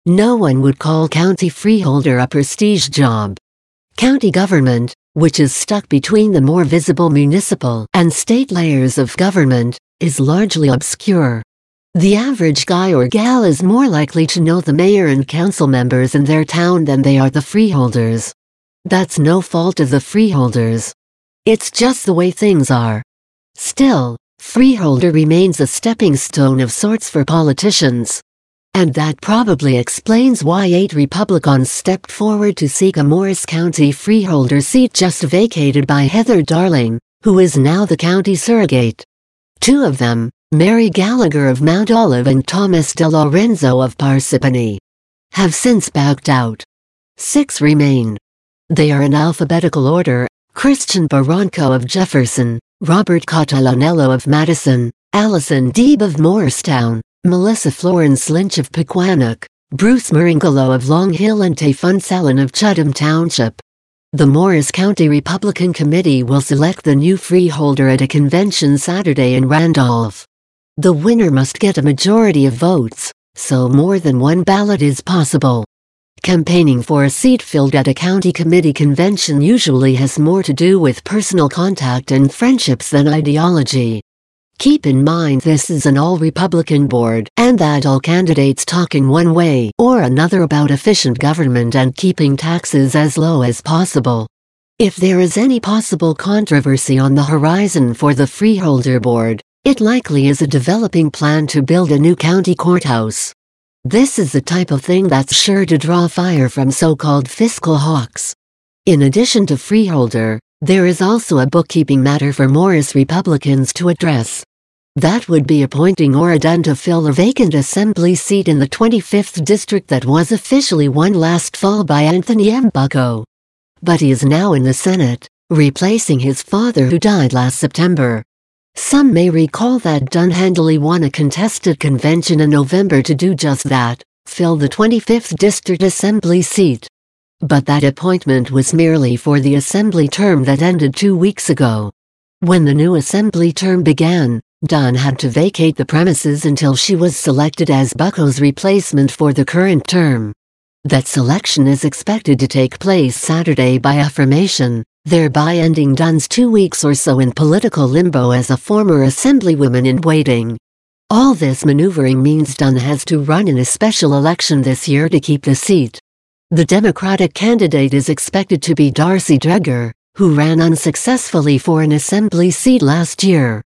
No one would call county freeholder a prestige job. County government, which is stuck between the more visible municipal and state layers of government, is largely obscure. The average guy or gal is more likely to know the mayor and council members in their town than they are the freeholders. That's no fault of the freeholders. It's just the way things are. Still, freeholder remains a stepping stone of sorts for politicians. And that probably explains why 8 Republicans stepped forward to seek a Morris County freeholder seat just vacated by Heather Darling, who is now the county surrogate. 2 of them, Mary Gallagher of Mount Olive and Thomas DeLorenzo of Parsippany, have since backed out. 6 remain. They are in alphabetical order: Christian Barranco of Jefferson, Robert Catalanello of Madison, Allison Deeb of Morristown, Melissa Florence Lynch of Pequannock, Bruce Maringolo of Long Hill, and Tayfun Salin of Chatham Township. The Morris County Republican Committee will select the new freeholder at a convention Saturday in Randolph. The winner must get a majority of votes, so more than one ballot is possible. Campaigning for a seat filled at a county committee convention usually has more to do with personal contact and friendships than ideology. Keep in mind this is an all-Republican board, and that all candidates talk in one way or another about efficient government and keeping taxes as low as possible. If there is any possible controversy on the horizon for the freeholder board, it likely is a developing plan to build a new county courthouse. This is the type of thing that's sure to draw fire from so-called fiscal hawks. In addition to freeholder, there is also a bookkeeping matter for Morris Republicans to address. That would be appointing Ora Dunn to fill a vacant assembly seat in the 25th district that was officially won last fall by Anthony M. Bucco. But he is now in the Senate, replacing his father who died last September. Some may recall that Dunn handily won a contested convention in November to do just that, fill the 25th district assembly seat. But that appointment was merely for the assembly term that ended 2 weeks ago. When the new assembly term began, Dunn had to vacate the premises until she was selected as Bucco's replacement for the current term. That selection is expected to take place Saturday by affirmation, thereby ending Dunn's 2 weeks or so in political limbo as a former assemblywoman in waiting. All this maneuvering means Dunn has to run in a special election this year to keep the seat. The Democratic candidate is expected to be Darcy Dreger, who ran unsuccessfully for an assembly seat last year.